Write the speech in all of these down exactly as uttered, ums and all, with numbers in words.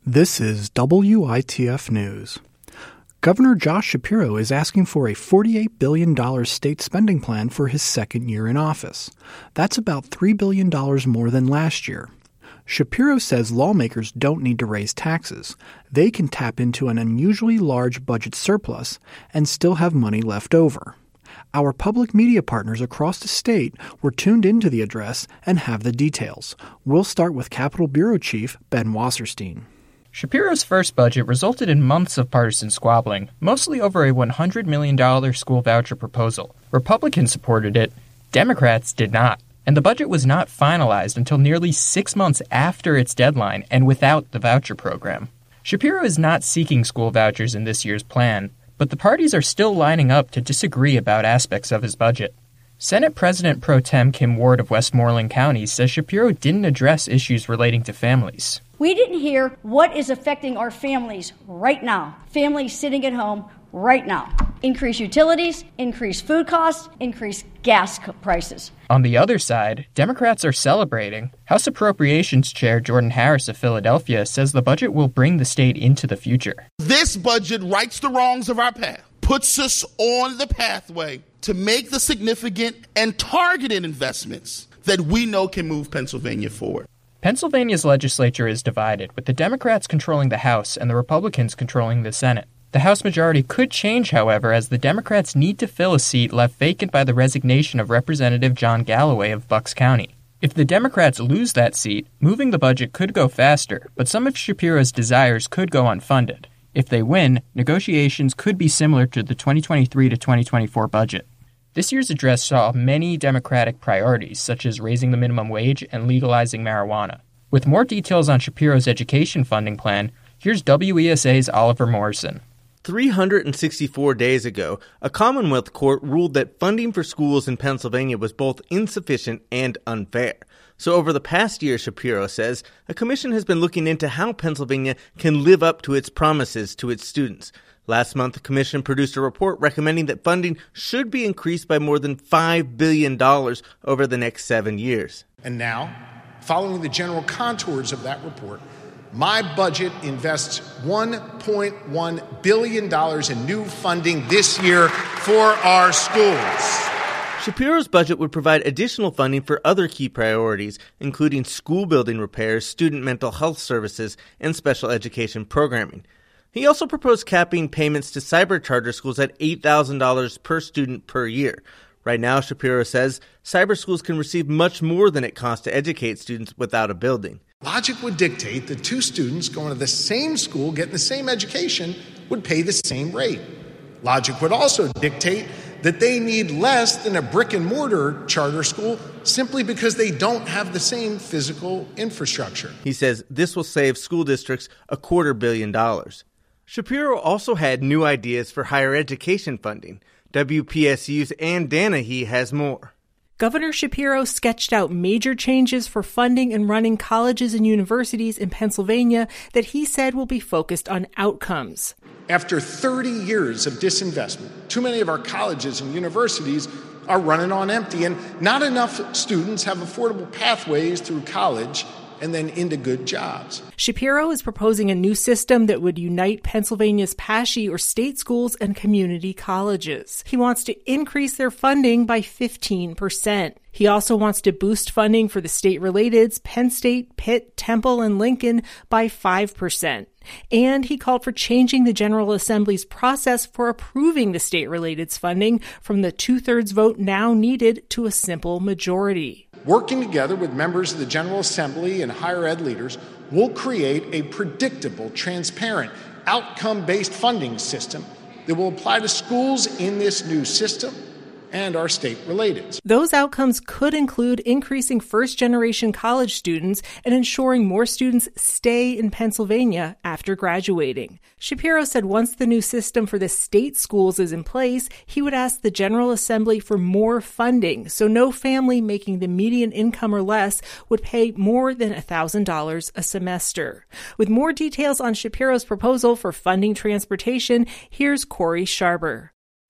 This is W I T F News. Governor Josh Shapiro is asking for a forty-eight billion dollars state spending plan for his second year in office. That's about three billion dollars more than last year. Shapiro says lawmakers don't need to raise taxes. They can tap into an unusually large budget surplus and still have money left over. Our public media partners across the state were tuned into the address and have the details. We'll start with Capitol Bureau Chief Ben Wasserstein. Shapiro's first budget resulted in months of partisan squabbling, mostly over a one hundred million dollars school voucher proposal. Republicans supported it, Democrats did not. And the budget was not finalized until nearly six months after its deadline and without the voucher program. Shapiro is not seeking school vouchers in this year's plan, but the parties are still lining up to disagree about aspects of his budget. Senate President Pro Tem Kim Ward of Westmoreland County says Shapiro didn't address issues relating to families. We didn't hear what is affecting our families right now. Families sitting at home right now. Increased utilities, increased food costs, increased gas prices. On the other side, Democrats are celebrating. House Appropriations Chair Jordan Harris of Philadelphia says the budget will bring the state into the future. This budget rights the wrongs of our past, puts us on the pathway to make the significant and targeted investments that we know can move Pennsylvania forward. Pennsylvania's legislature is divided, with the Democrats controlling the House and the Republicans controlling the Senate. The House majority could change, however, as the Democrats need to fill a seat left vacant by the resignation of Representative John Galloway of Bucks County. If the Democrats lose that seat, moving the budget could go faster, but some of Shapiro's desires could go unfunded. If they win, negotiations could be similar to the twenty twenty-three to twenty twenty-four budget. This year's address saw many Democratic priorities, such as raising the minimum wage and legalizing marijuana. With more details on Shapiro's education funding plan, here's W E S A's Oliver Morrison. three hundred sixty-four days ago, a Commonwealth court ruled that funding for schools in Pennsylvania was both insufficient and unfair. So over the past year, Shapiro says, a commission has been looking into how Pennsylvania can live up to its promises to its students. Last month, the commission produced a report recommending that funding should be increased by more than five billion dollars over the next seven years. And now, following the general contours of that report, my budget invests one point one billion dollars in new funding this year for our schools. Shapiro's budget would provide additional funding for other key priorities, including school building repairs, student mental health services, and special education programming. He also proposed capping payments to cyber charter schools at eight thousand dollars per student per year. Right now, Shapiro says cyber schools can receive much more than it costs to educate students without a building. Logic would dictate that two students going to the same school, getting the same education, would pay the same rate. Logic would also dictate that they need less than a brick and mortar charter school simply because they don't have the same physical infrastructure. He says this will save school districts a quarter billion dollars. Shapiro also had new ideas for higher education funding. W P S U's Ann Danahy has more. Governor Shapiro sketched out major changes for funding and running colleges and universities in Pennsylvania that he said will be focused on outcomes. After thirty years of disinvestment, too many of our colleges and universities are running on empty, and not enough students have affordable pathways through college and then into good jobs. Shapiro is proposing a new system that would unite Pennsylvania's PASHE or state schools and community colleges. He wants to increase their funding by fifteen percent. He also wants to boost funding for the state-relateds, Penn State, Pitt, Temple, and Lincoln by five percent. And he called for changing the General Assembly's process for approving the state-relateds funding from the two-thirds vote now needed to a simple majority. Working together with members of the General Assembly and higher ed leaders, we'll create a predictable, transparent, outcome-based funding system that will apply to schools in this new system and our state-relateds. Those outcomes could include increasing first-generation college students and ensuring more students stay in Pennsylvania after graduating. Shapiro said once the new system for the state schools is in place, he would ask the General Assembly for more funding, so no family making the median income or less would pay more than one thousand dollars a semester. With more details on Shapiro's proposal for funding transportation, here's Corey Sharber.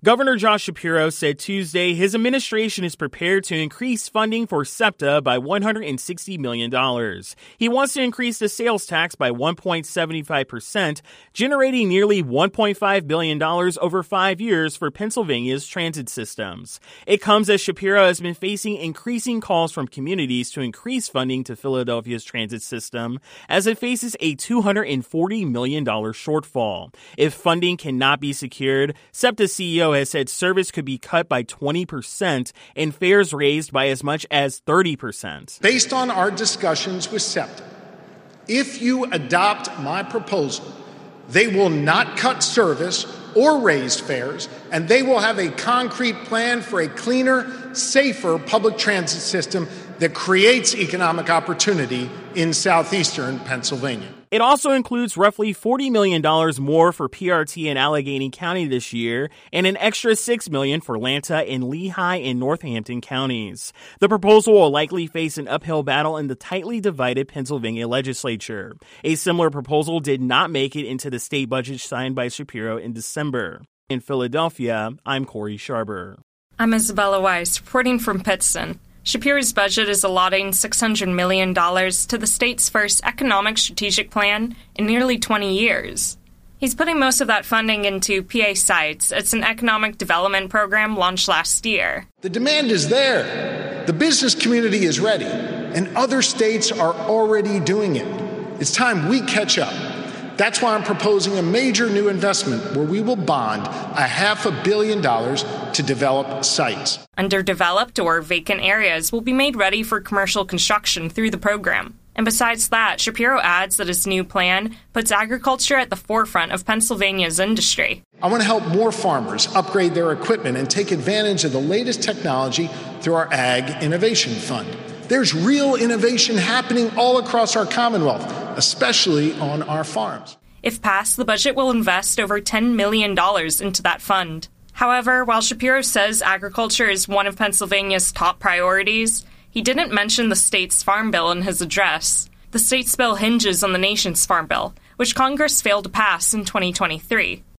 Governor Josh Shapiro said Tuesday his administration is prepared to increase funding for SEPTA by one hundred sixty million dollars. He wants to increase the sales tax by one point seven five percent, generating nearly one point five billion dollars over five years for Pennsylvania's transit systems. It comes as Shapiro has been facing increasing calls from communities to increase funding to Philadelphia's transit system as it faces a two hundred forty million dollars shortfall. If funding cannot be secured, SEPTA C E O has said service could be cut by twenty percent and fares raised by as much as thirty percent. Based on our discussions with SEPTA, if you adopt my proposal, they will not cut service or raise fares, and they will have a concrete plan for a cleaner, safer public transit system that creates economic opportunity in southeastern Pennsylvania. It also includes roughly forty million dollars more for P R T in Allegheny County this year and an extra six million dollars for Lanta and Lehigh and Northampton counties. The proposal will likely face an uphill battle in the tightly divided Pennsylvania legislature. A similar proposal did not make it into the state budget signed by Shapiro in December. In Philadelphia, I'm Corey Sharber. I'm Isabella Weiss, reporting from Pittston. Shapiro's budget is allotting six hundred million dollars to the state's first economic strategic plan in nearly twenty years. He's putting most of that funding into P A Sites. It's an economic development program launched last year. The demand is there. The business community is ready, and other states are already doing it. It's time we catch up. That's why I'm proposing a major new investment where we will bond a half a billion dollars to develop sites. Underdeveloped or vacant areas will be made ready for commercial construction through the program. And besides that, Shapiro adds that his new plan puts agriculture at the forefront of Pennsylvania's industry. I want to help more farmers upgrade their equipment and take advantage of the latest technology through our Ag Innovation Fund. There's real innovation happening all across our Commonwealth, especially on our farms. If passed, the budget will invest over ten million dollars into that fund. However, while Shapiro says agriculture is one of Pennsylvania's top priorities, he didn't mention the state's farm bill in his address. The state's bill hinges on the nation's farm bill, which Congress failed to pass in twenty twenty-three.